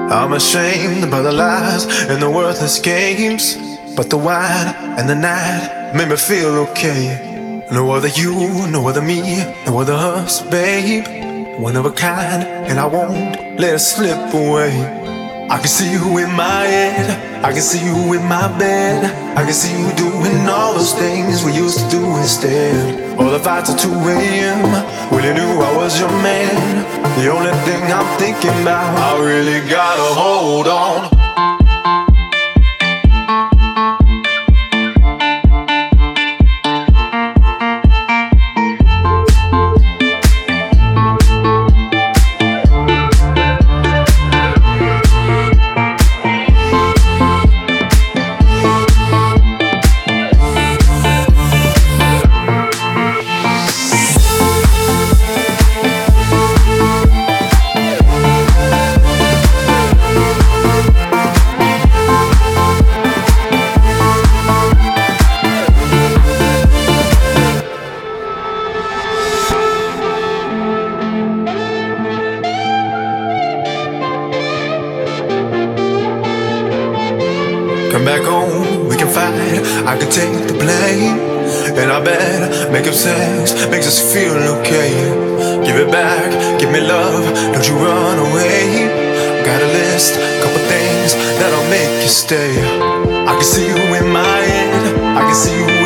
I'm ashamed by the lies and the worthless games, but the wine and the night made me feel okay. No other you, no other me, no other us, babe. One of a kind, and I won't let it slip away. I can see you in my head, I can see you in my bed, I can see you doing all those things we used to do instead. All the fights at 2 a.m. when you knew I was your man. The only thing I'm thinking about, I really gotta hold on. Come back home, we can fight, I can take the blame. And I bet making sex makes us feel okay. Give it back, give me love, don't you run away. Got a list, couple things that'll make you stay. I can see you in my head, I can see you